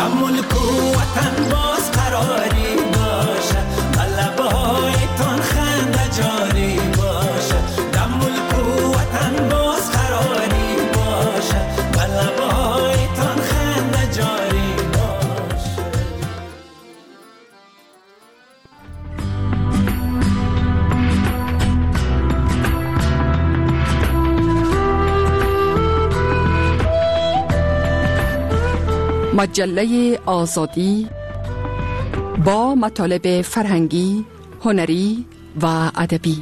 در ملک و وطن باز قراری باشه، غلبه هایتان خنده جاری باشه. در ملک و وطن باز قراری باشه، غلبه هایتان خنده جاری باشه. مجله آزادی با مطالب فرهنگی، هنری و ادبی.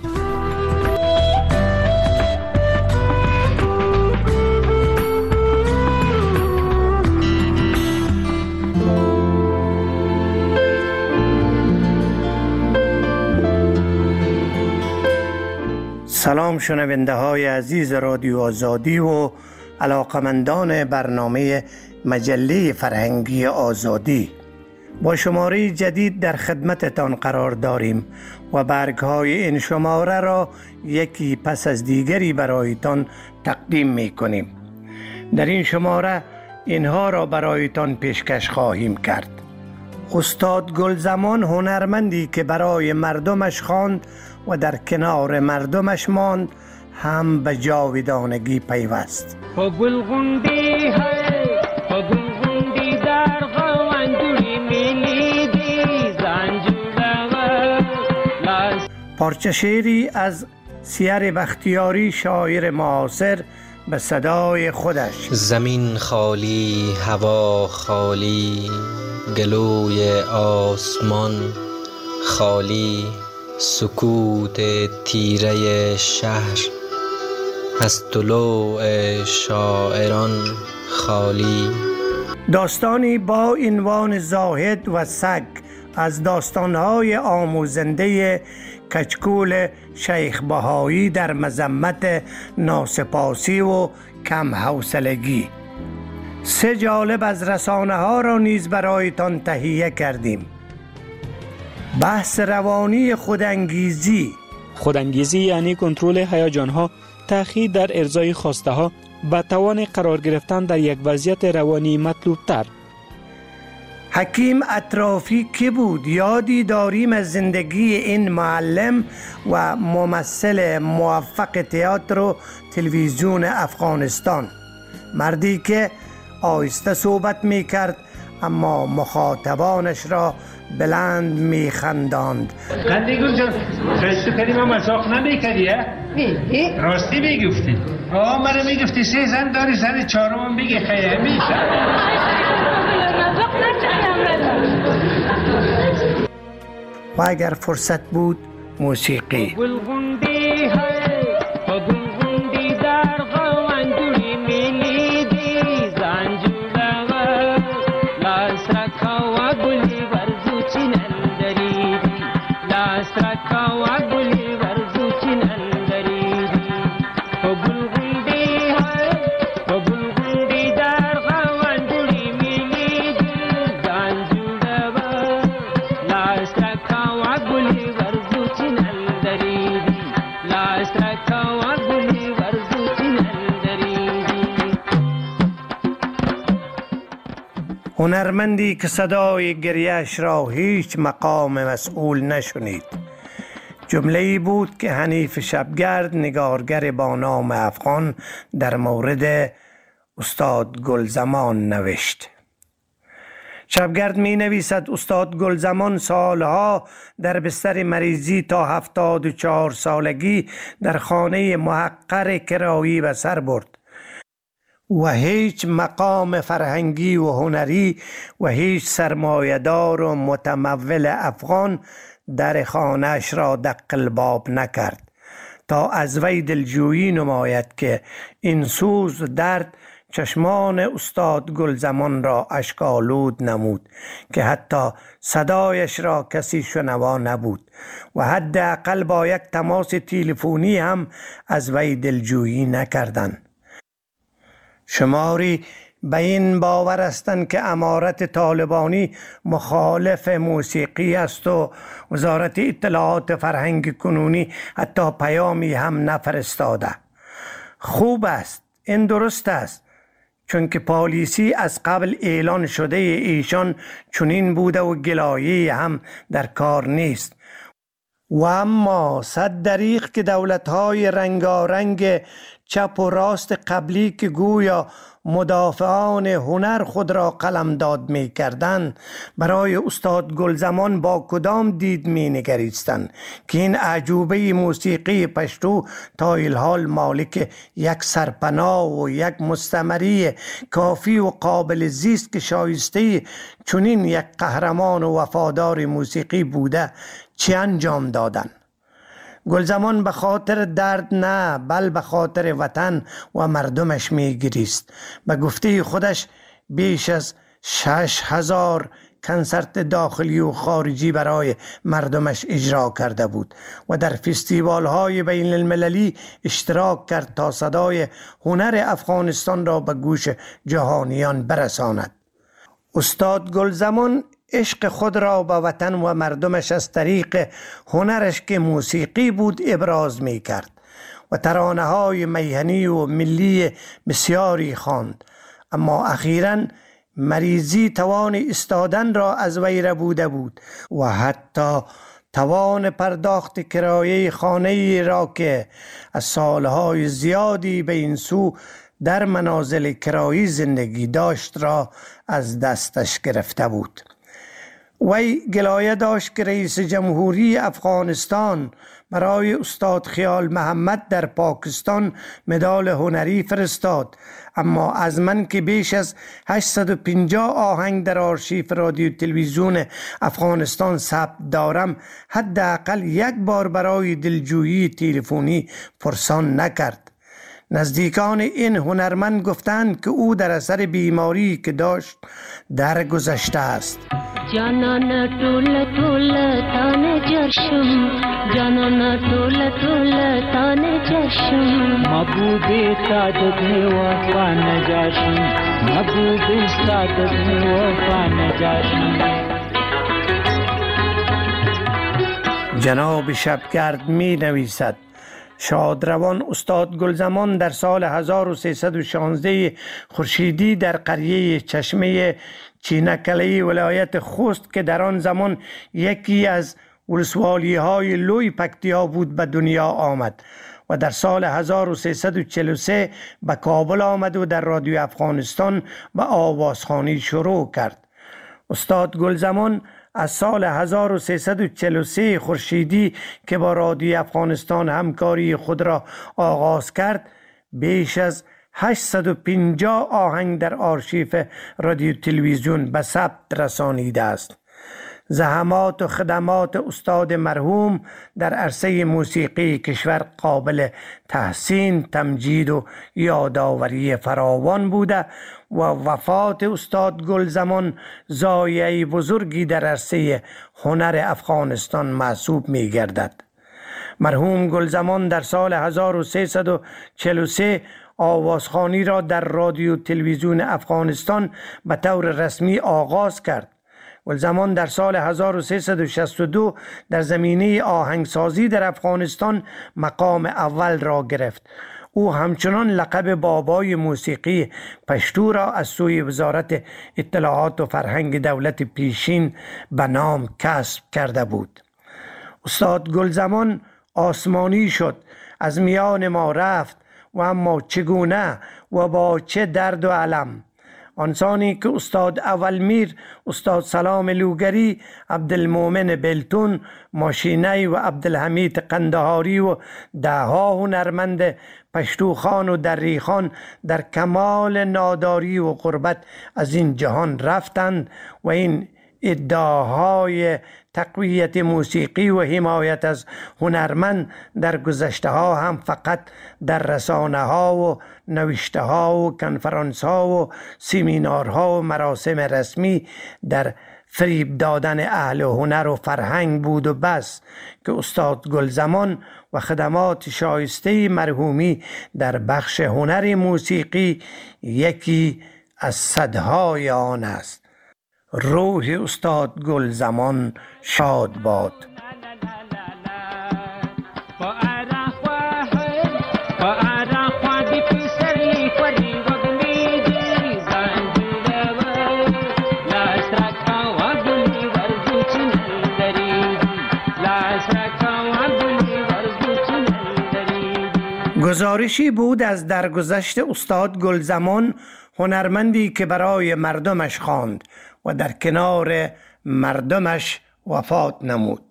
سلام شنونده های عزیز رادیو آزادی و علاقمندان برنامه مجله فرهنگی آزادی. با شماره جدید در خدمتتان قرار داریم و برگ‌های این شماره را یکی پس از دیگری برایتان تقدیم می‌کنیم. در این شماره اینها را برایتان پیشکش خواهیم کرد. استاد گلزمان هنرمندی که برای مردمش خواند و در کنار مردمش ماند، هم به جاودانگی پیوست. گلغوندی های گلغوندی در غواندوری میلیدی زنجوره. پارچه شعری از سیر بختیاری، شاعر معاصر، به صدای خودش. زمین خالی، هوا خالی، گلوی آسمان خالی، سکوت تیره شهر از طلوع شاعران خالی. داستانی با عنوان زاهد و سگ از داستان‌های آموزنده کچکول شیخ بهایی در مذمت ناسپاسی و کم حوصلگی. 3 جالب از رسانه‌ها را نیز برایتان تهیه کردیم. بحث روانی خودانگیزی. خودانگیزی یعنی کنترل هیجان‌ها، تأخیر در ارضای خواسته‌ها و توان قرار گرفتن در یک وضعیت روانی مطلوب‌تر. حکیم اطرافی کی بود؟ یادی داریم از زندگی این معلم و ممثل موفق تئاتر و تلویزیون افغانستان. مردی که آهسته صحبت می کرد اما مخاطبانش را بلند می خنداند. قندگل جان، خیلی کردیم اما مزاق نمی کردی ها؟ راستی می گفتی؟ منو می گفتی 3 زن داری، زن 4م بگی خیلی میشه. و اگر فرصت بود موسیقی. گلغوندی های گلغوندی در غواندوری میلیدی زنجوره لاسرکا و گلی ورزو چینندریدی لاسرکا و گلی ورزو چینندریدی. گلغوندی های گلغوندی در غواندوری میلیدی زنجوره لاسرکا و گلی ورزو چینندریدی لاسرکا و گلی ورزو چینندریدی. هنرمندی که صدای گریه‌اش را هیچ مقام مسئول نشنید. جمله‌ای بود که حنیف شبگرد، نگارگر با نام افغان، در مورد استاد گلزمان نوشت. شبگرد می نویسد استاد گلزمان سالها در بستر مریضی تا 74 سالگی در خانه محقر کرایی به سر برد و هیچ مقام فرهنگی و هنری و هیچ سرمایه‌دار و متمول افغان در خانه‌اش را دق الباب نکرد تا از وی دلجویی نماید که این سوز و درد چشمان استاد گلزمان را اشک‌آلود نمود که حتی صدایش را کسی شنوا نبود و حداقل با یک تماس تلفنی هم از وی دلجویی نکردند. شماری به این باور هستند که امارت طالبانی مخالف موسیقی است و وزارت اطلاعات فرهنگ کنونی حتی پیامی هم نفرستاده. خوب است، این درست است چون که پالیسی از قبل اعلان شده ایشان چنین بوده و گلایه هم در کار نیست. و اما صد دریغ که دولت‌های رنگارنگ چپ و راست قبلی که گویا مدافعان هنر خود را قلمداد می کردند، برای استاد گلزمان با کدام دید می نگریستند که این اعجوبه موسیقی پشتو تا الحال مالک یک سرپناه و یک مستمری کافی و قابل زیست که شایسته چنین یک قهرمان و وفادار موسیقی بوده چه انجام دادند؟ گلزمان به خاطر درد نه، بل به خاطر وطن و مردمش می گریست. به گفته خودش بیش از 6000 کنسرت داخلی و خارجی برای مردمش اجرا کرده بود و در فستیوال های بین المللی اشتراک کرد تا صدای هنر افغانستان را به گوش جهانیان برساند. استاد گلزمان عشق خود را به وطن و مردمش از طریق هنرش که موسیقی بود ابراز می کرد و ترانه های میهنی و ملی بسیاری خواند، اما اخیراً مریضی توان ایستادن را از وی ربوده بود و حتی توان پرداخت کرایه خانه را که از سالهای زیادی به این سو در منازل کرایی زندگی داشت را از دستش گرفته بود. وی گلایه داشت که رئیس جمهوری افغانستان برای استاد خیال محمد در پاکستان مدال هنری فرستاد، اما از من که بیش از 850 آهنگ در آرشیو رادیو تلویزیون افغانستان ثبت دارم، حداقل یک بار برای دلجویی تلفنی پرسان نکرد. نزدیکان این هنرمند گفتند که او در اثر بیماری که داشت درگذشته است. جانانا ټول ټول تانه جرشم، جانانا ټول ټول تانه جرشم، محبوب سعادت میں وفا نجاشم، محبوب سعادت میں وفا نجاشم. جناب شبگرد می نویسد شادروان استاد گلزمان در سال 1316 خورشیدی در قریه چشمه چینکلی ولایت خوست که در آن زمان یکی از ولسوالی های لوی پکتیا بود به دنیا آمد و در سال 1343 به کابل آمد و در رادیو افغانستان به آوازخوانی شروع کرد. استاد گلزمان از سال 1343 خورشیدی که با رادیو افغانستان همکاری خود را آغاز کرد، بیش از 850 آهنگ در آرشیو رادیو تلویزیون به ثبت رسانیده است. زحمات و خدمات استاد مرحوم در عرصه موسیقی کشور قابل تحسین، تمجید و یادآوری فراوان بوده و وفات استاد گلزمان ضایعه بزرگی در عرصه هنر افغانستان محسوب می گردد. مرحوم گلزمان در سال 1343 آوازخوانی را در رادیو تلویزیون افغانستان به طور رسمی آغاز کرد. گلزمان در سال 1362 در زمینه آهنگسازی در افغانستان مقام اول را گرفت. او همچنان لقب بابای موسیقی پشتو را از سوی وزارت اطلاعات و فرهنگ دولت پیشین به نام کسب کرده بود. استاد گلزمان آسمانی شد، از میان ما رفت و اما چگونه و با چه درد و علم. آنسانی که استاد اولمیر، استاد سلام لوگری، عبدالمومن بلتون ماشینی و عبدالحمید قندهاری و دهها هنرمند پشتوخان و دریخان در کمال ناداری و غربت از این جهان رفتند و این ادعاهای تقویت موسیقی و حمایت از هنرمند در گذشته ها هم فقط در رسانه ها و نوشته ها و کنفرانس ها و سمینارها و مراسم رسمی در فریب دادن اهل هنر و فرهنگ بود و بس که استاد گلزمان و خدمات شایسته مرحومی در بخش هنر موسیقی یکی از صدهای آن است. روح استاد گلزمان شاد باد. گزارشی بود از درگذشت استاد گلزمان، هنرمندی که برای مردمش خواند و در کنار مردمش وفات نمود.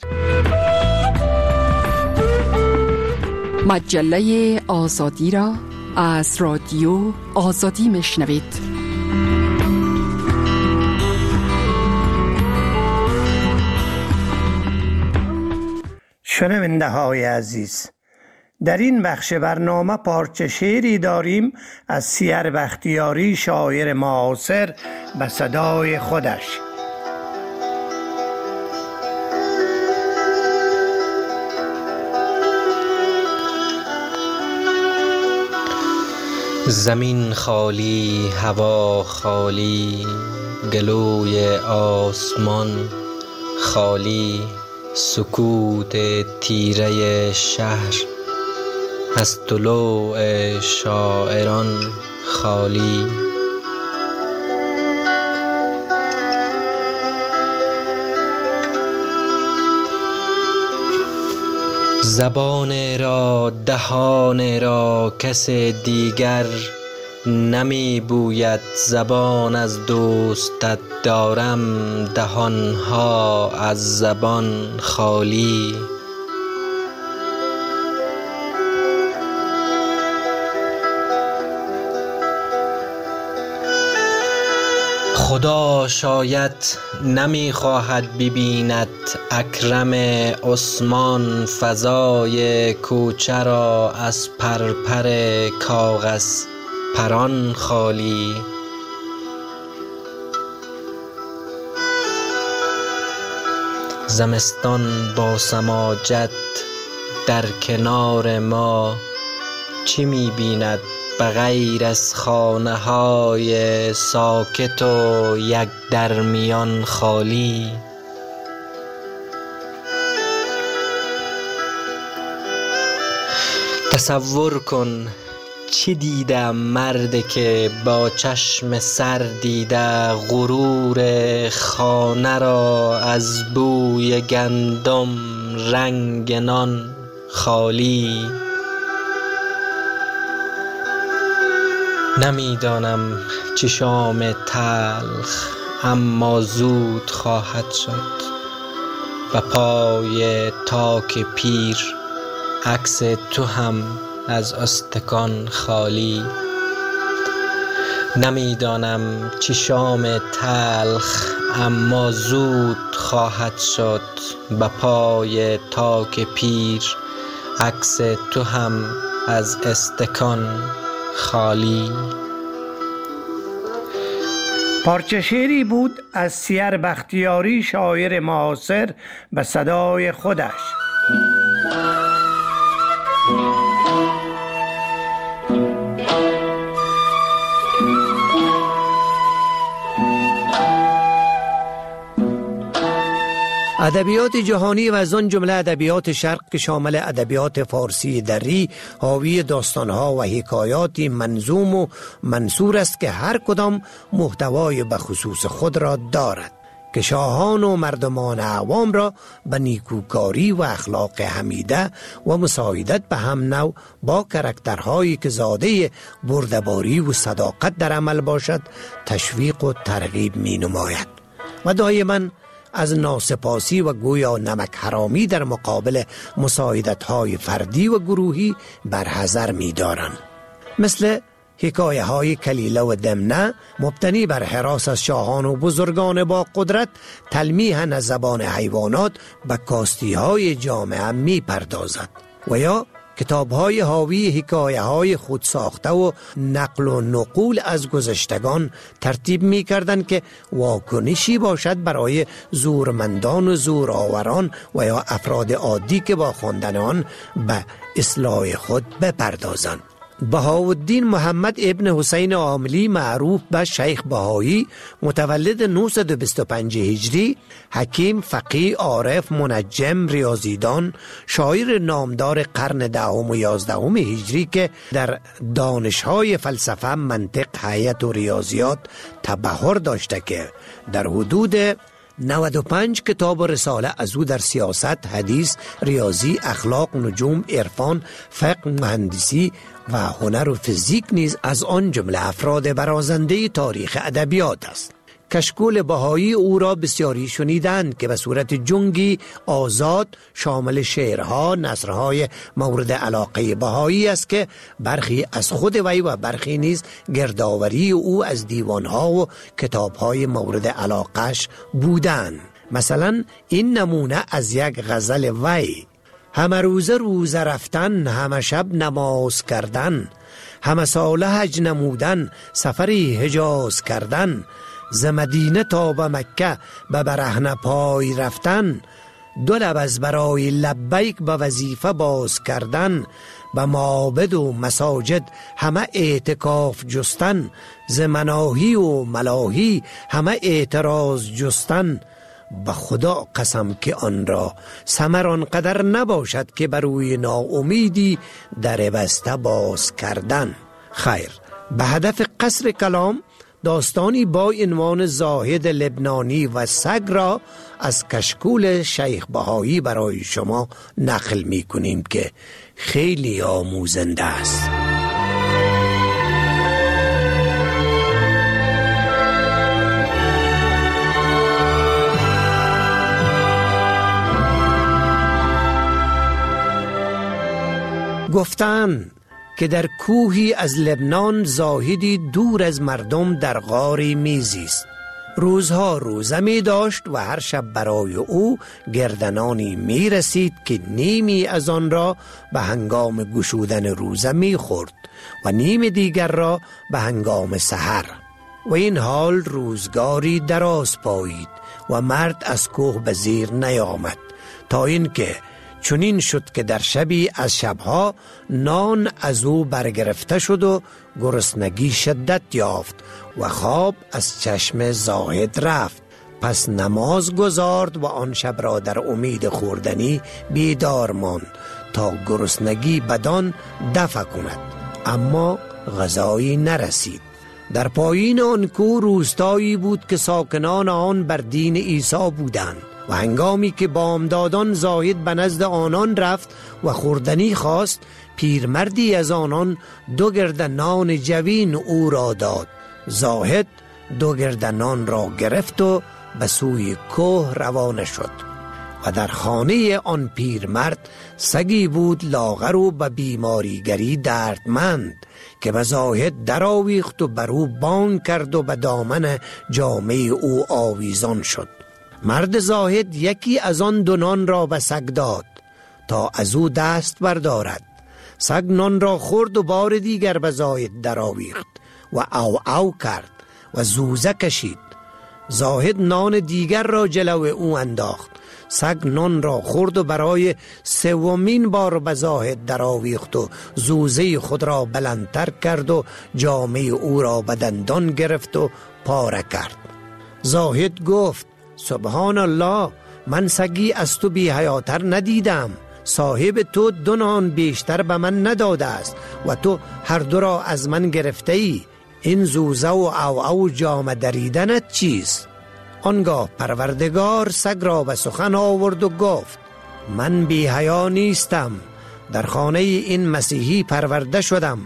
مجله آزادی را از رادیو آزادی میشنوید. شنونده های عزیز، در این بخش برنامه پارچه شعری داریم از سیر بختیاری، شاعر معاصر، به صدای خودش. زمین خالی، هوا خالی، گلوی آسمان خالی، سکوت تیره شهر از طلوع شاعران خالی. زبان را، دهان را کس دیگر نمی بوید، زبان از دوستت دارم، دهانها از زبان خالی. خدا شاید نمی خواهد ببیند اکرم عثمان فضای کوچه را از پرپر کاغذ پران خالی. زمستان با سماجت در کنار ما چی می بیند بغیر از خانه های ساکت و یک درمیان خالی. تصور کن چی دیده مردی که با چشم سر دیده غرور خانه را از بوی گندم رنگ نان خالی. نمیدانم چه شام تلخ اما زود خواهد شد، و پای تاک پیر عکس تو هم از استکان خالی. نمیدانم چه شام تلخ اما زود خواهد شد، به پای تاک پیر عکس تو هم از استکان خالی. پارچه شعری بود از سیر بختیاری، شاعر معاصر، به صدای خودش. ادبیات جهانی و از آن جمله ادبیات شرق که شامل ادبیات فارسی دری حاوی داستانها و حکایاتی منظوم و منثور است که هر کدام محتوای به خصوص خود را دارد، که شاهان و مردمان عوام را به نیکوکاری و اخلاق حمیده و مساعدت به هم نوع با کرکترهایی که زاده بردباری و صداقت در عمل باشد تشویق و ترغیب می نماید و دائما از ناسپاسی و گویا نمک حرامی در مقابل مساعدت‌های فردی و گروهی برحذر می‌دارند، مثل حکایه های کلیله و دمنه مبتنی بر هراس از شاهان و بزرگان با قدرت، تلمیحاً از زبان حیوانات به کاستی های جامعه می‌پردازد، و یا کتاب‌های حاوی حکایه‌های خود ساخته و نقل و نقول از گذشتگان ترتیب می‌کردند که واکنشی باشد برای زورمندان و زورآوران و یا افراد عادی که با خواندن آن به اصلاح خود بپردازند. بهاءالدین محمد ابن حسین عاملی، معروف به شیخ بهایی، متولد 925 هجری، حکیم، فقیه، عارف، منجم، ریاضیدان، شاعر نامدار قرن 10 و 11 هجری که در دانش‌های فلسفه، منطق، حیات و ریاضیات تبحر داشته که در حدود 95 کتاب و رساله از او در سیاست، حدیث، ریاضی، اخلاق، نجوم، عرفان، فقه، مهندسی و هنر و فیزیک نیز از آن جمله افراد برازنده تاریخ ادبیات است. کشکول بهایی او را بسیاری شنیدند که به صورت جنگی آزاد شامل شعرها، نثرهای مورد علاقه بهایی است که برخی از خود وی و برخی نیز گردآوری او از دیوانها و کتابهای مورد علاقش بودند. مثلا این نمونه از یک غزل وی: همه روزه رفتن، همه شب نماز کردن، همه ساله حج نمودن، سفری حجاز کردن، ز مدینه تا به مکه به برهنه پای رفتن، دو لب از برای لبیک به وظیفه باز کردن، به معابد و مساجد همه اعتکاف جستن، ز مناهی و ملاهی همه اعتراض جستن، به خدا قسم که آن را ثمر آنقدر نباشد که بروی ناامیدی در بسته باز کردن. خیر، به هدف قصر کلام داستانی با عنوان زاهد لبنانی و سگ را از کشکول شیخ بهایی برای شما نقل می کنیم که خیلی آموزنده است. گفتند که در کوهی از لبنان زاهدی دور از مردم در غاری میزیست. روزها روزه می داشت و هر شب برای او گردنانی می رسید که نیمی از آن را به هنگام گشودن روزه می خورد و نیم دیگر را به هنگام سحر. و این حال روزگاری دراز پایید و مرد از کوه به زیر نیامد، تا اینکه چنین شد که در شبی از شبها نان از او برگرفته شد و گرسنگی شدت یافت و خواب از چشم زاهد رفت. پس نماز گزارد و آن شب را در امید خوردنی بیدار ماند تا گرسنگی بدان دفع کند، اما غذایی نرسید. در پایین آن کوه روستایی بود که ساکنان آن بر دین عیسی بودند و هنگامی که بامدادان زاهد به نزد آنان رفت و خوردنی خواست، پیرمردی از آنان 2 گرده نان جوین او را داد. زاهد 2 گرده نان را گرفت و به سوی کوه روانه شد و در خانه آن پیرمرد سگی بود لاغر و به بیماریگری دردمند که به زاهد درآویخت و بر او بانگ کرد و به دامن جامه او آویزان شد. مرد زاهد یکی از آن 2 نان را به سگ داد تا از او دست بردارد. سگ نان را خورد و بار دیگر به زاهد درآویخت و او او کرد و زوزه کشید. زاهد نان دیگر را جلو او انداخت. سگ نان را خورد و برای 3مین بار به زاهد درآویخت و زوزه خود را بلندتر کرد و جامه او را به دندان گرفت و پاره کرد. زاهد گفت: سبحان الله، من سگی از تو بی حیاتر ندیدم. صاحب تو 2 نان بیشتر به من نداده است و تو هر 2 را از من گرفته ای. این زوزه و او جامه دریدنت چیست؟ آنگاه پروردگار سگ را به سخن آورد و گفت: من بی حیا نیستم. در خانه این مسیحی پرورده شدم.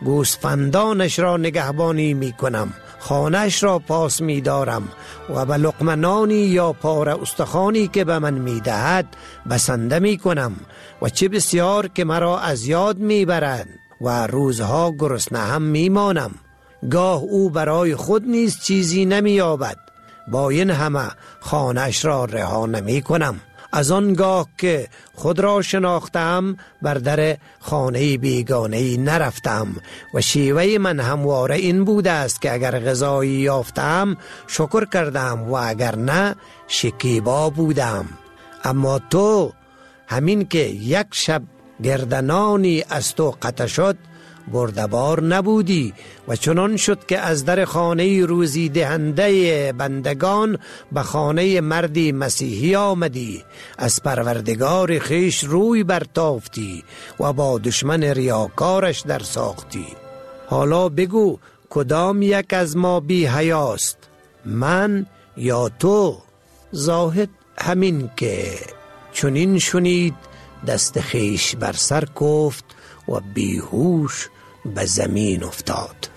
گوسفندانش را نگهبانی می کنم، خانهش را پاس می دارم و به لقمه یا پاره استخوانی که به من می دهد بسنده می کنم و چه بسیار که مرا از یاد می برد و روزها گرسنه هم می مانم. گاه او برای خود نیز چیزی نمی یابد، با این همه خانهش را رها نمی کنم. از آنگاه که خود را شناختم بر در خانه بیگانه‌ای نرفتم و شیوه من همواره این بوده است که اگر غذایی یافتم شکر کردم و اگر نه شکیبا بودم. اما تو همین که یک شب گردنانی از تو قطع شد بردبار نبودی و چنان شد که از در خانه روزی دهنده بندگان به خانه مردی مسیحی آمدی، از پروردگار خیش روی برتافتی و با دشمن ریاکارش در ساختی. حالا بگو کدام یک از ما بی حیاست، من یا تو؟ زاهد همین که چنین شنید دست خیش بر سر کوفت و بیهوش به زمین افتاد.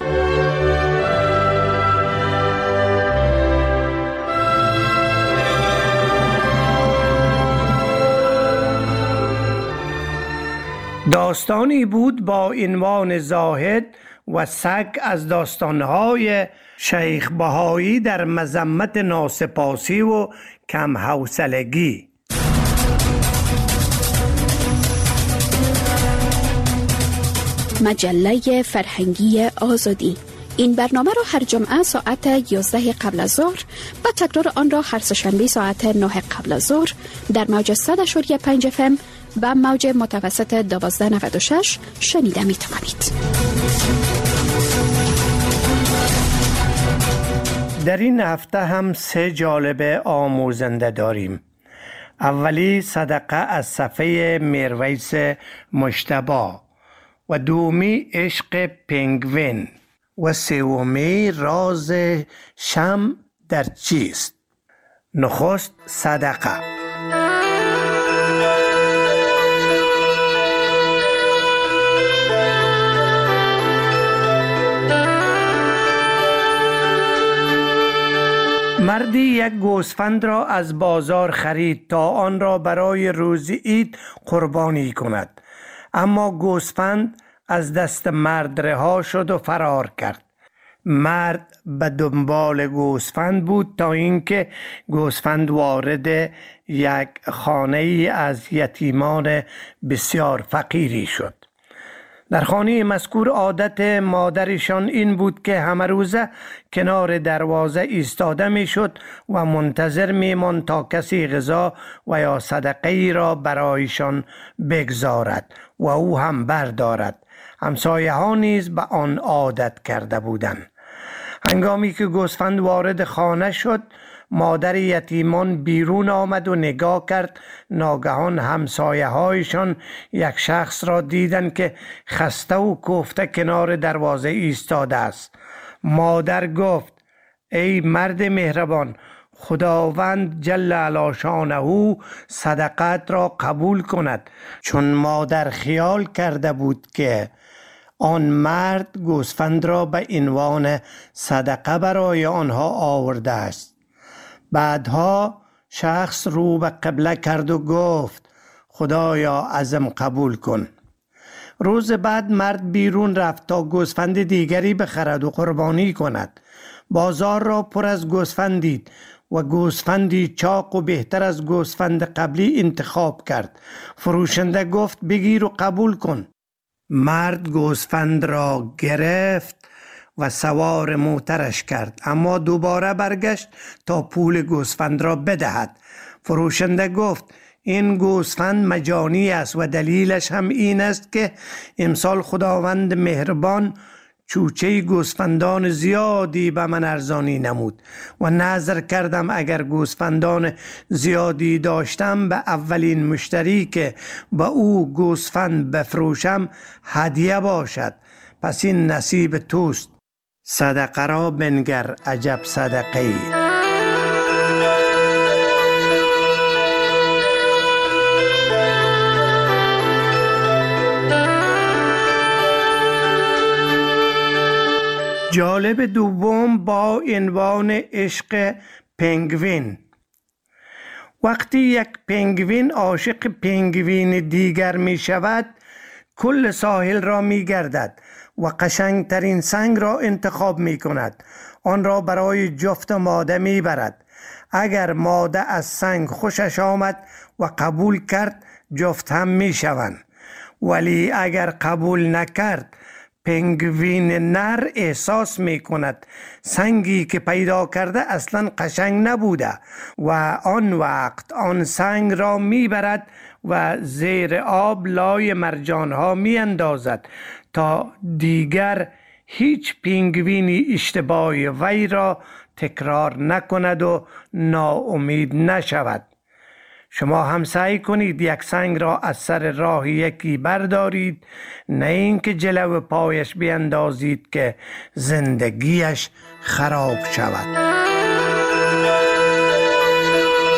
داستانی بود با عنوان زاهد و سگ از داستانهای شیخ بهایی در مذمت ناسپاسی و کم حوصلگی. مجله فرهنگی آزادی. این برنامه را هر جمعه ساعت 11 قبل از ظهر و تکرار آن را هر سه‌شنبه ساعت 9 قبل از ظهر در موج 100.5 FM و موج متوسط 1296 شنیده می توانید. در این هفته هم 3 جالب آموزنده داریم. اولی صدقه از صفحه میرویس مجتبی و دومی عشق پنگوین و سومی راز شمع در چیست. نخست صدقه. مردی یک گوسفند را از بازار خرید تا آن را برای روز عید قربانی کند، اما گوسفند از دست مرد رها شد و فرار کرد. مرد به دنبال گوسفند بود تا اینکه گوسفند وارد یک خانه از یتیمان بسیار فقیری شد. در خانه مذکور عادت مادرشان این بود که همه روزه کنار دروازه ایستاده می شد و منتظر می ماند تا کسی غذا و یا صدقه ای را برایشان بگذارد و او هم بردارد. همسایه ها نیز به آن عادت کرده بودند. هنگامی که گوسفند وارد خانه شد، مادر یتیمان بیرون آمد و نگاه کرد. ناگهان همسایه هایشان یک شخص را دیدند که خسته و کوفته کنار دروازه ایستاده است. مادر گفت: ای مرد مهربان، خداوند جل علی شانه صدقت را قبول کند. چون مادر خیال کرده بود که آن مرد گوسفند را به عنوان صدقه برای آنها آورده است. بعدها شخص رو به قبله کرد و گفت: خدایا ازم قبول کن. روز بعد مرد بیرون رفت تا گوسفند دیگری بخرد و قربانی کند. بازار را پر از گوسفند دید و گوسفندی چاق و بهتر از گوسفند قبلی انتخاب کرد. فروشنده گفت: بگیر و قبول کن. مرد گوسفند را گرفت و سوار موترش کرد، اما دوباره برگشت تا پول گوسفند را بدهد. فروشنده گفت: این گوسفند مجانی است و دلیلش هم این است که امسال خداوند مهربان چوچه گوسفندان زیادی به من ارزانی نمود و نظر کردم اگر گوسفندان زیادی داشتم به اولین مشتری که به او گوسفند بفروشم هدیه باشد. پس این نصیب توست. صدقه را بنگر، عجب صدقه ای. جالب دوم با عنوان عشق پنگوین. وقتی یک پنگوین عاشق پنگوین دیگر می شود، کل ساحل را می گردد و قشنگترین سنگ را انتخاب می کند. آن را برای جفت ماده می برد. اگر ماده از سنگ خوشش آمد و قبول کرد، جفت هم می شوند. ولی اگر قبول نکرد، پنگوین نر احساس می کند سنگی که پیدا کرده اصلا قشنگ نبوده و آن وقت آن سنگ را می برد و زیر آب لای مرجان ها می اندازد تا دیگر هیچ پنگوینی اشتباه وی را تکرار نکند و ناامید نشود. شما هم سعی کنید یک سنگ را از سر راه یکی بردارید، نه اینکه جلو پایش بیندازید که زندگیش خراب شود.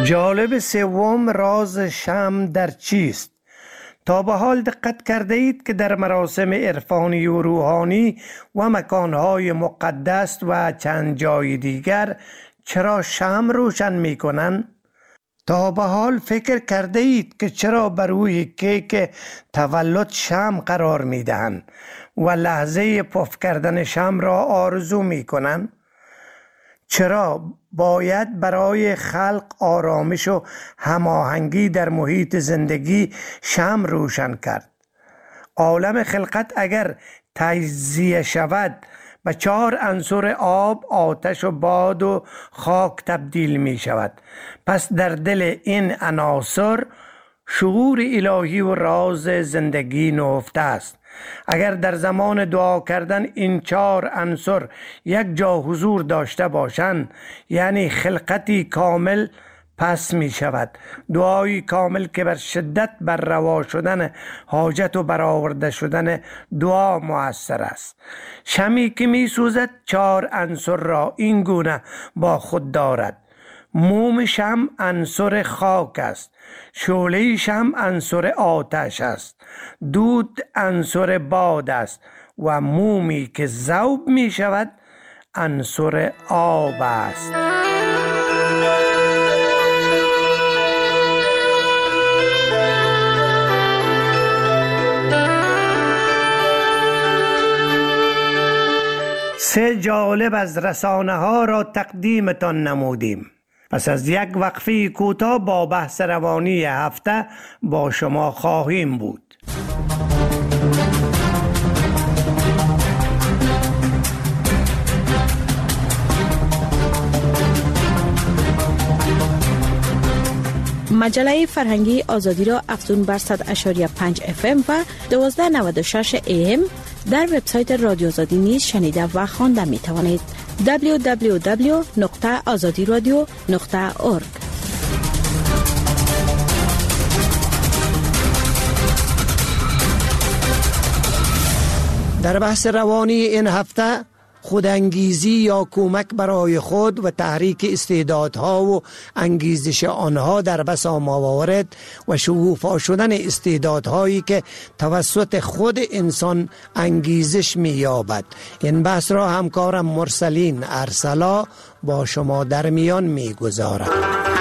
جالب سوم، راز شمع در چیست؟ تا به حال دقت کرده اید که در مراسم عرفانی و روحانی و مکانهای مقدس و چند جای دیگر چرا شمع روشن می کنند؟ تا به حال فکر کرده اید که چرا بر روی کیک تولد شمع قرار می دهند و لحظه پف کردن شمع را آرزو می کنند؟ چرا باید برای خلق آرامش و هماهنگی در محیط زندگی شمع روشن کرد؟ عالم خلقت اگر تجزیه شود به 4 عنصر آب، آتش و باد و خاک تبدیل می شود. پس در دل این عناصر شعور الهی و راز زندگی نهفته است. اگر در زمان دعا کردن این 4 عنصر یک جا حضور داشته باشند، یعنی خلقتی کامل پس می شود. دعای کامل که بر شدت بر روا شدن حاجت و برآورده شدن دعا مؤثر است. شمعی که می سوزد 4 عنصر را این گونه با خود دارد. موم شمع عنصر خاک است، شعله شمع عنصر آتش است، دود عنصر باد است و مومی که ذوب می شود عنصر آب است. سه جالب از رسانه ها را تقدیمتان نمودیم. پس از یک وقفه کوتاه با بحث روانی هفته با شما خواهیم بود. مجله فرهنگی آزادی را افزون بر 100.5 FM و 1296 AM در وبسایت رادیو آزادی نیز شنیده و خوانده می توانید. www.azadiradio.org. در بحث روانی این هفته خودانگیزی یا کمک برای خود و تحریک استعدادها و انگیزش آنها در بسا موارد و شکوفا شدن استعدادهایی که توسط خود انسان انگیزش می‌یابد. این بحث را همکارم مرسلین ارسلا با شما در میان می‌گذارد.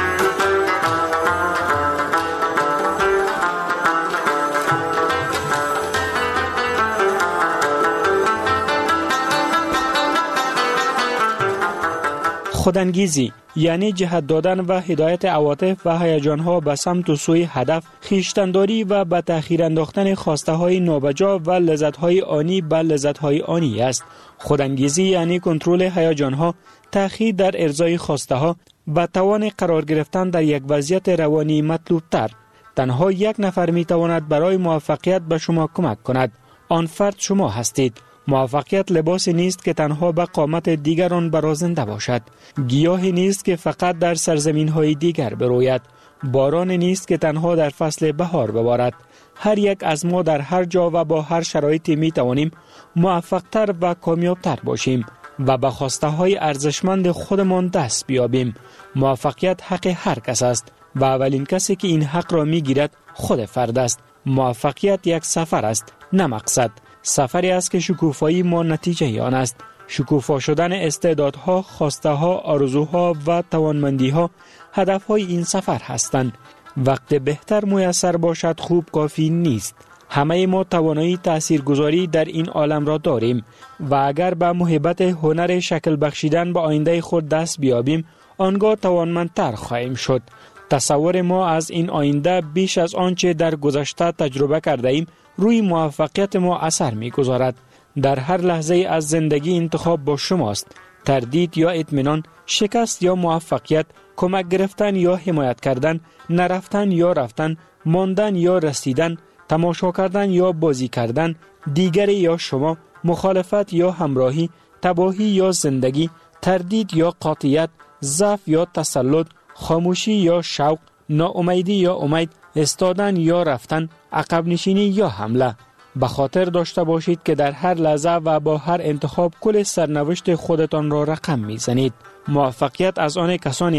خودانگیزی یعنی جهت دادن و هدایت عواطف و هیجان‌ها به سمت و سوی هدف، خویشتن‌داری و به تأخیر انداختن خواسته‌های نابجا و لذت‌های آنی به لذت‌های آنی است. خودانگیزی یعنی کنترل هیجان‌ها، تأخیر در ارضای خواسته‌ها و توان قرار گرفتن در یک وضعیت روانی مطلوب‌تر. تنها یک نفر می‌تواند برای موفقیت به شما کمک کند. آن فرد شما هستید. موفقیت لباسی نیست که تنها به قامت دیگران برازنده باشد. گیاهی نیست که فقط در سرزمین‌های دیگر بروید. باران نیست که تنها در فصل بهار ببارد. هر یک از ما در هر جا و با هر شرایطی می توانیم موفق‌تر و کامیاب‌تر باشیم و به خواسته‌های ارزشمند خودمان دست بیابیم. موفقیت حق هر کس است و اولین کسی که این حق را می‌گیرد خود فرد است. موفقیت یک سفر است، نه مقصد. سفری است که شکوفایی ما نتیجه آن است. شکوفا شدن استعدادها، خواسته‌ها، آرزوها و توانمندی‌ها هدف‌های این سفر هستند. وقت بهتر میسر باشد خوب کافی نیست. همه ما توانایی تاثیرگذاری در این عالم را داریم و اگر به محبت هنر شکل بخشیدن به آینده خود دست بیابیم، آنگاه توانمندتر خواهیم شد. تصور ما از این آینده بیش از آنچه در گذشته تجربه کرده ایم روی موفقیت ما اثر می‌گذارد. در هر لحظه از زندگی انتخاب با شماست. تردید یا اطمینان، شکست یا موفقیت، کمک گرفتن یا حمایت کردن، نرفتن یا رفتن، ماندن یا رسیدن، تماشا کردن یا بازی کردن، دیگری یا شما، مخالفت یا همراهی، تباهی یا زندگی، تردید یا قاطعیت، ضعف یا تسلط، خاموشی یا شوق، ناامیدی یا امید، استادن یا رفتن، عقب نشینی یا حمله. به خاطر داشته باشید که در هر لحظه و با هر انتخاب کل سرنوشت خودتان را رقم میزنید. موفقیت از آن کسانی است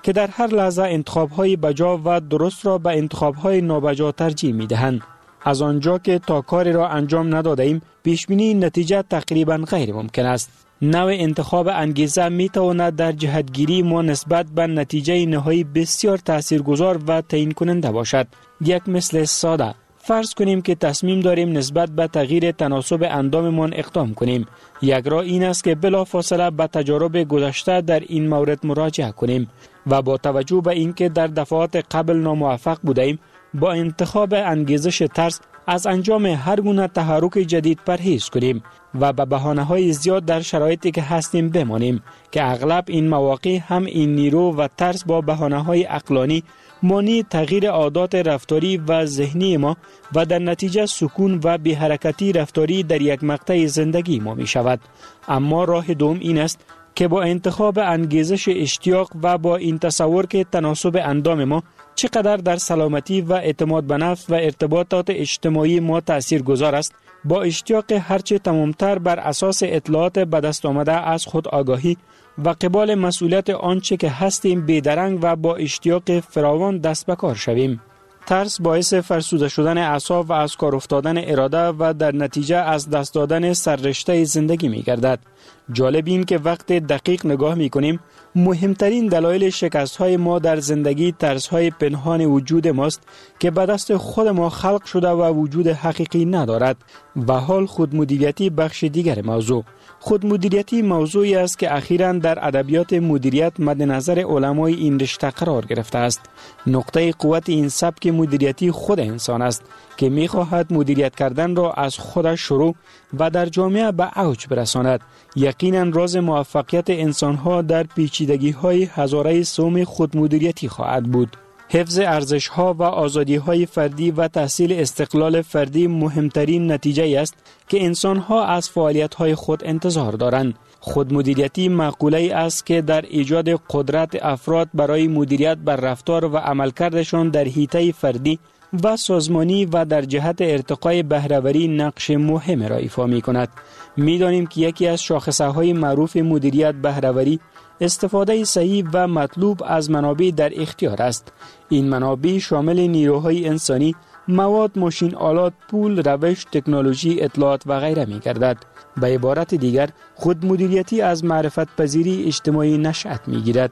که در هر لحظه انتخاب‌های بجا و درست را به انتخاب‌های نابجا ترجیح می‌دهند. از آنجا که تا کاری را انجام نداده‌ایم، پیش‌بینی نتیجه تقریباً غیر ممکن است. نوع انتخاب انگیزه می‌تواند در جهتگیری ما نسبت به نتیجه نهایی بسیار تاثیرگذار و تعیین کننده باشد. یک مثل ساده: فرض کنیم که تصمیم داریم نسبت به تغییر تناسب انداممان اقدام کنیم. یک راه این است که بلافاصله به تجارب گذشته در این مورد مراجعه کنیم و با توجه به اینکه در دفعات قبل ناموفق بودیم، با انتخاب انگیزش ترس از انجام هر گونه تحرک جدید پرهیز کنیم و به بهانه‌های زیاد در شرایطی که هستیم بمانیم که اغلب این مواقع هم این نیرو و ترس با بهانه‌های عقلانی مانع تغییر عادات رفتاری و ذهنی ما و در نتیجه سکون و بی حرکتی رفتاری در یک مقطع زندگی ما می شود. اما راه دوم این است که با انتخاب انگیزش اشتیاق و با این تصور که تناسب اندام ما چقدر در سلامتی و اعتماد به نفس و ارتباطات اجتماعی ما تأثیر گذار است، با اشتیاق هرچه تمامتر بر اساس اطلاعات به دست آمده از خود آگاهی و قبال مسئولیت آنچه که هستیم بیدرنگ و با اشتیاق فراوان دست به کار شویم. ترس باعث فرسوده شدن اعصاب و از کار افتادن اراده و در نتیجه از دست دادن سررشته زندگی می گردد. جالب این که وقت دقیق نگاه می کنیم، مهمترین دلایل شکست های ما در زندگی ترس های پنهان وجود ماست که به دست خود ما خلق شده و وجود حقیقی ندارد. و حال خودمدیریتی بخش دیگر موضوع. خودمدیریتی موضوعی است که اخیراً در ادبیات مدیریت مد نظر علمای این رشته قرار گرفته است. نقطه قوت این سبک مدیریتی خود انسان است که می‌خواهد مدیریت کردن را از خودش شروع و در جامعه به اوج برساند. یقیناً راز موفقیت انسان‌ها در پیچیدگی‌های هزاره سوم خودمدیریتی خواهد بود. حفظ ارزش‌ها و آزادی‌های فردی و تحصیل استقلال فردی مهمترین نتیجه است که انسان‌ها از فعالیت‌های خود انتظار دارند. خودمدیریتی مقوله‌ای است که در ایجاد قدرت افراد برای مدیریت بر رفتار و عملکردشان در حیطه فردی و سازمانی و در جهت ارتقای بهره‌وری نقش مهم را ایفا می‌کند. می‌دانیم که یکی از شاخصه‌های معروف مدیریت بهره‌وری استفاده صحیح و مطلوب از منابع در اختیار است. این منابع شامل نیروهای انسانی، مواد، ماشین آلات، پول، روش، تکنولوژی، اطلاعات و غیره می گردد. به عبارت دیگر، خودمدیریتی از معرفت پذیری اجتماعی نشأت می گیرد.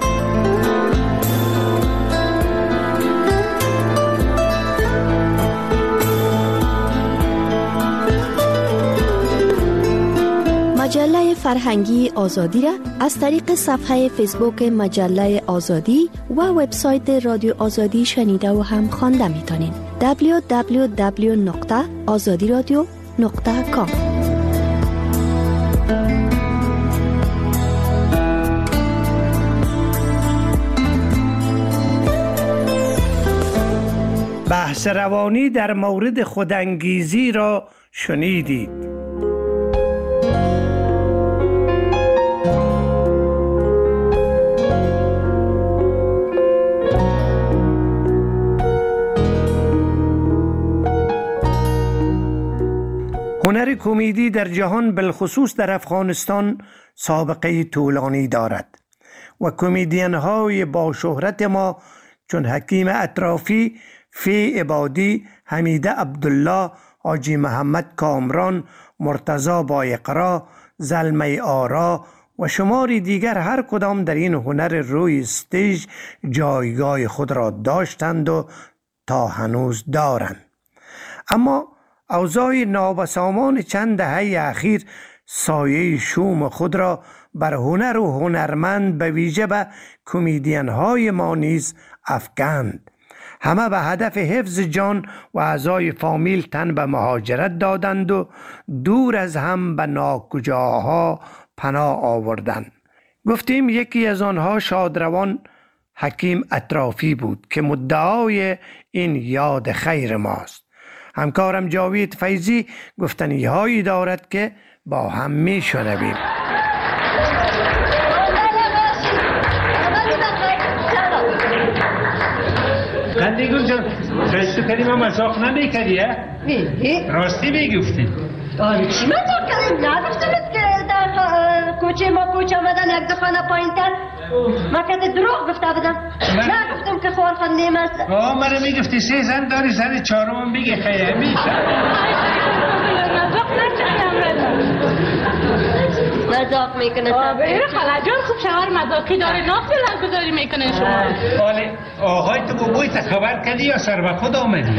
مجله فرهنگی آزادی را از طریق صفحه فیسبوک مجله آزادی و وبسایت رادیو آزادی شنیده و هم خوانده می‌تونید. www.azadiradio.com بحث روانی در مورد خودانگیزی را شنیدید. هنر کمدی در جهان بالخصوص در افغانستان سابقه طولانی دارد و کمدین های با شهرت ما چون حکیم اطرافی، فی عبادی، حمیده عبدالله، حاجی محمد کامران، مرتضی بایقرا، زلمه آرا و شماری دیگر هر کدام در این هنر روی استیج جایگاه خود را داشتند و تا هنوز دارند. اما اوضاع نابسامان چند دهه اخیر سایه شوم خود را بر هنر و هنرمند به ویژه به کمدین های ما نیز افکند. همه به هدف حفظ جان و اعضای فامیل تن به مهاجرت دادند و دور از هم به ناکجاها پناه آوردند. گفتیم یکی از آنها شادروان حکیم اطرافی بود که مدعای این یاد خیر ماست. همکارم جاوید فیضی گفتنی هایی دارد که با هم می شنویم. قندیگون جان خشت کردیم و مزاق نمی کردی راستی میگفتی؟ آره چی مزاق کردیم؟ نگفتمت که در کوچه ما کوچه آمدن یک دو خانه پایین تر ما که دروغ گفته بودم. نه گفتم که خوار خود نیم است. منو میگفتی 3 زن داری، زن 4م بگی خیلی همیشه. مذاق میکنه. بره خلاجان خوب شوار مذاقی داره، ناف دلال گذاری میکنه شما. آله آقای تو بوی خبر کردی یا سر به خود آمدی؟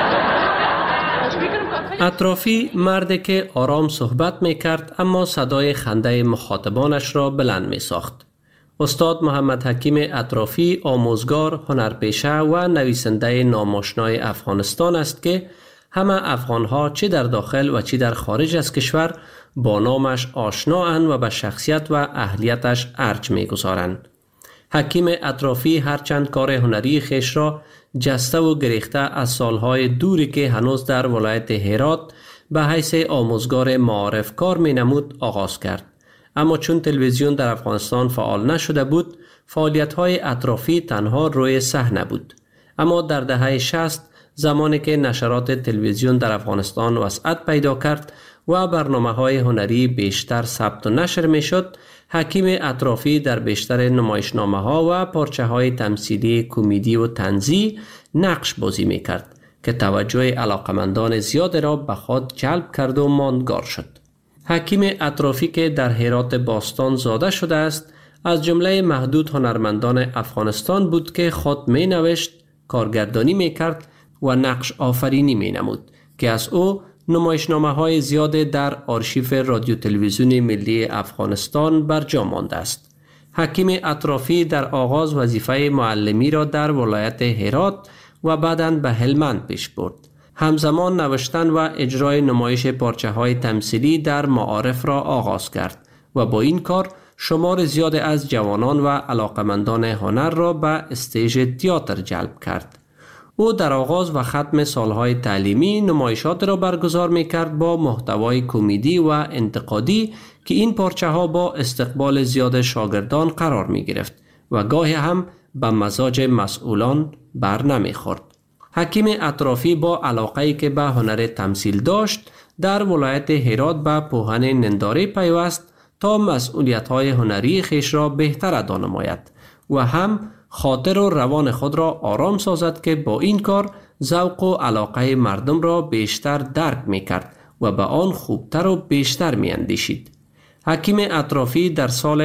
اطرافی مردی که آرام صحبت می کرد اما صدای خنده مخاطبانش را بلند می ساخت. استاد محمد حکیم اطرافی آموزگار، هنرپیشه و نویسنده ناماشنای افغانستان است که همه افغانها چه در داخل و چه در خارج از کشور با نامش آشنااند و به شخصیت و اهلیتش ارج می گذارند. حکیم اطرافی هرچند کار هنری خیش را جسته و گریخته از سالهای دوری که هنوز در ولایت هرات به حیث آموزگار معارف کار می نمود آغاز کرد. اما چون تلویزیون در افغانستان فعال نشده بود، فعالیت‌های اطرافی تنها روی صحنه بود. اما در دهه 60 زمانی که نشرات تلویزیون در افغانستان وسعت پیدا کرد و برنامه‌های هنری بیشتر ثبت و نشر می‌شد، حکیم اطرافی در بیشتر نمایشنامه‌ها و پارچه‌های تمثیلی کمدی و طنزی نقش بازی می‌کرد که توجه علاقمندان زیاد را به خود جلب کرد و ماندگار شد. حکیم اطرافی که در هرات باستان زاده شده است، از جمله محدود هنرمندان افغانستان بود که خود می‌نوشت، کارگردانی می‌کرد و نقش آفرینی می‌نمود که از او نمایشنامه‌های زیاد در آرشیف رادیو تلویزیون ملی افغانستان برجا مانده است. حکیم اطرافی در آغاز وظیفه معلمی را در ولایت هرات و بعداً به هلمند پیش برد. همزمان نوشتن و اجرای نمایش پارچه‌های تمثیلی در معارف را آغاز کرد و با این کار شمار زیاد از جوانان و علاقمندان هنر را به استیج تئاتر جلب کرد. او در آغاز و ختم سالهای تعلیمی نمایشات را برگزار می‌کرد با محتوای کمدی و انتقادی که این پارچه‌ها با استقبال زیاد شاگردان قرار می‌گرفت و گاهی هم به مزاج مسئولان بر نمی‌خورد. حکیم اطرافی با علاقه‌ای که به هنر تمثیل داشت، در ولایت هرات به پوهن ننداره پیوست تا مسئولیت‌های هنری خیش را بهتر ادا نماید و هم خاطر و روان خود را آرام سازد که با این کار ذوق و علاقه مردم را بیشتر درک می‌کرد و به آن خوبتر و بیشتر می‌اندیشید. حکیم اطرافی در سال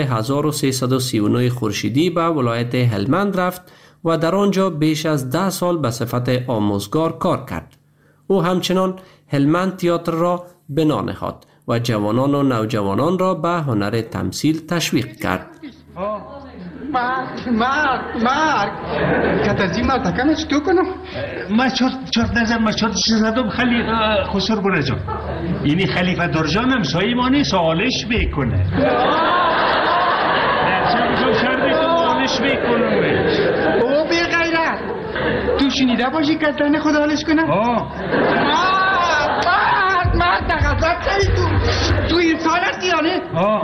1339 خورشیدی به ولایت هلمند رفت و در آنجا بیش از 10 سال به صفت آموزگار کار کرد. او همچنان هلمند تئاتر را بنا نهاد و جوانان و نوجوانان را به هنر تمثیل تشویق کرد. مرگ کتازی مرتکم چطور کنم؟ ما چرت نزم، ما چرت زدم خلی خسر بره جان. اینی خلیفه درجانم سایی مانی سوالش بکنه. درچه شربی سوالش بکنم. او بی غیرت تو شنیده باشی کترین خدا حالش کنم؟ مرد تغذب کردی تو انسان هستی یا نه؟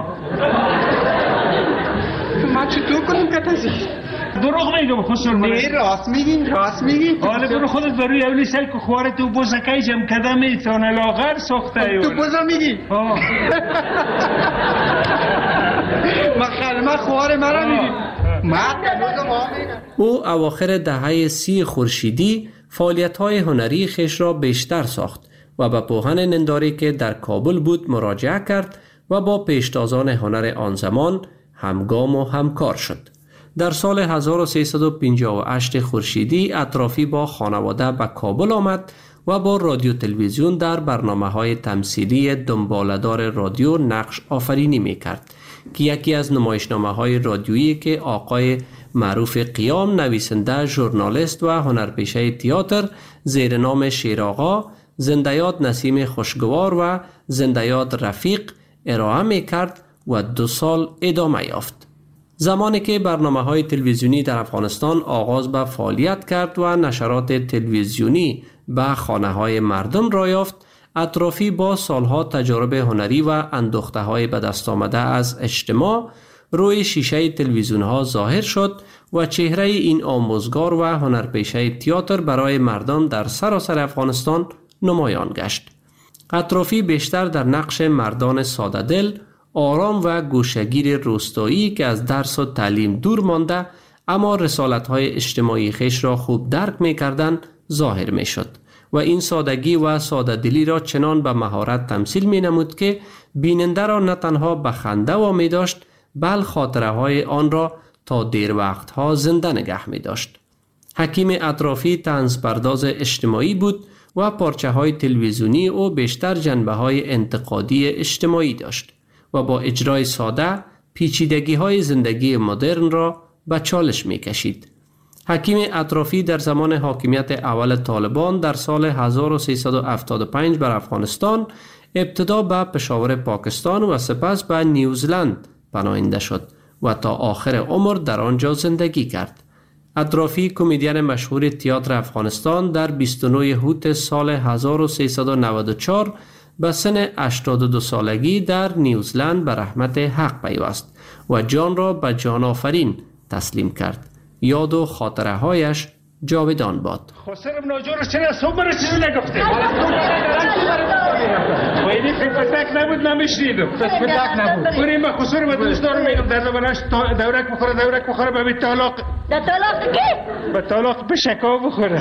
ما چطور کنیم کتازی؟ دروغ میگم خسر نه راست میگی حالا برو خودت بروی اولی سل که خواره تو بزکای جم کدم ایتان لاغر ساخته تو بزا میگی؟ من خواره مرا میگی؟ او اواخر دهه 30 خورشیدی فعالیت‌های هنری خیش را بیشتر ساخت و به پوهن ننداری که در کابل بود مراجعه کرد و با پیشتازان هنر آن زمان همگام و همکار شد. در سال 1358 خورشیدی اطرافی با خانواده به کابل آمد و با رادیو تلویزیون در برنامه‌های تمثیلی دنباله‌دار رادیو نقش آفرینی می‌کرد که یکی از نمایشنامه‌های رادیویی که آقای معروف قیام، نویسنده، ژورنالیست و هنرپیشه تئاتر زیر نام شیرآقا، زنده‌یاد نسیم خوشگوار و زنده‌یاد رفیق ارائه می‌کرد و 2 سال ادامه یافت. زمانی که برنامه‌های تلویزیونی در افغانستان آغاز به فعالیت کرد و نشرات تلویزیونی به خانه‌های مردم را یافت، اطرافی با سالها تجارب هنری و اندوخته‌های به دست آمده از اجتماع روی شیشه تلویزیون‌ها ظاهر شد و چهره این آموزگار و هنرپیشه تئاتر برای مردم در سراسر افغانستان نمایان گشت. اطرافی بیشتر در نقش مردان ساده دل، آرام و گوشهگیر روستایی که از درس و تعلیم دور مانده اما رسالت‌های اجتماعی خیش را خوب درک می‌کردند ظاهر می‌شد و این سادگی و ساده دلی را چنان به مهارت تمثیل می‌نمود که بیننده را نه تنها به خنده وامی داشت بل خاطره‌های آن را تا دیر وقت‌ها زنده نگه می‌داشت. حکیم اطرافی طنز پرداز اجتماعی بود و پارچه‌های تلویزیونی او بیشتر جنبه‌های انتقادی اجتماعی داشت و با اجرای ساده پیچیدگی‌های زندگی مدرن را به چالش می‌کشید. حکیم اطرافی در زمان حاکمیت اول طالبان در سال 1375 بر افغانستان ابتدا به پشاور پاکستان و سپس به نیوزلند پناهنده شد و تا آخر عمر در آنجا زندگی کرد. اطرافی کمدین مشهور تئاتر افغانستان در 29 اوت سال 1394 به سن 82 سالگی در نیوزلند به رحمت حق پیوست و جان را به جان آفرین تسلیم کرد. یاد و خاطره هایش جاودان باد. خسرم ناجور چرا صبح چیزی نگفته؟ ویدی پتک نبود نمیشنیدم. پتک نبود. بریم با خسرم دوست دارم میگم در زبانش دورک بخوره به طلاق. در طلاق کی؟ به طلاق به شکا بخوره.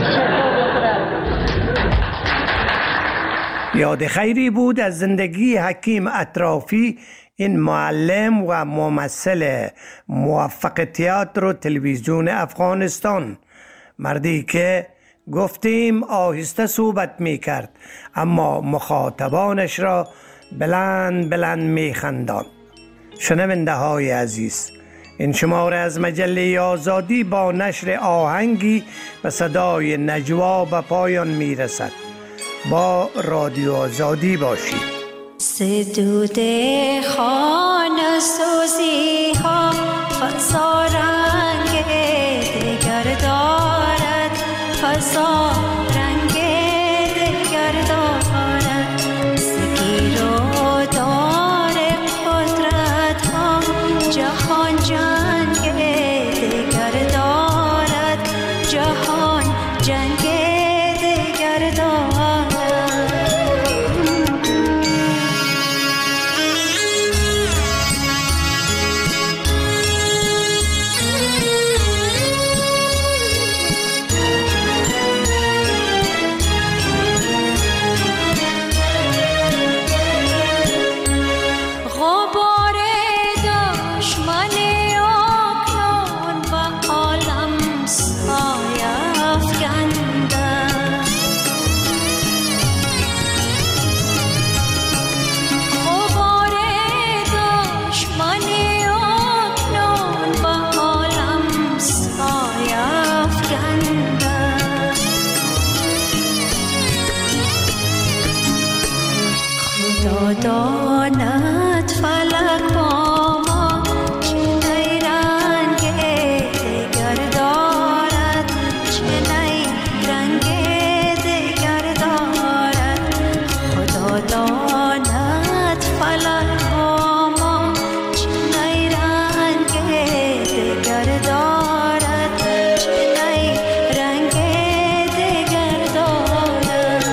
یاد خیری بود از زندگی حکیم اطرافی، این معلم و ممثل موفق تئاتر و تلویزیون افغانستان. مردی که گفتیم آهسته صحبت می کرد اما مخاطبانش را بلند بلند می خنداند. شنونده های عزیز، این شماره از مجله آزادی با نشر آهنگی و صدای نجوا به پایان می رسد. با رادیو آزادی باشید. ستود خانه سوزی ها فضا رنگ دیگر دارد، فضا رنگ دیگر دارد، سگیر و دار قدرت ها جهان جنگ دیگر دارد، جهان جنگ دیگر دارد. داند فلک با ما چه نی رنگ دیگر دارد، چه نی رنگ دیگر دارد. خدا داند فلک با ما چه نی رنگ دیگر دارد، چه نی رنگ دیگر دارد.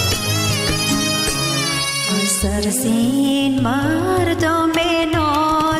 سرزین مردم ناز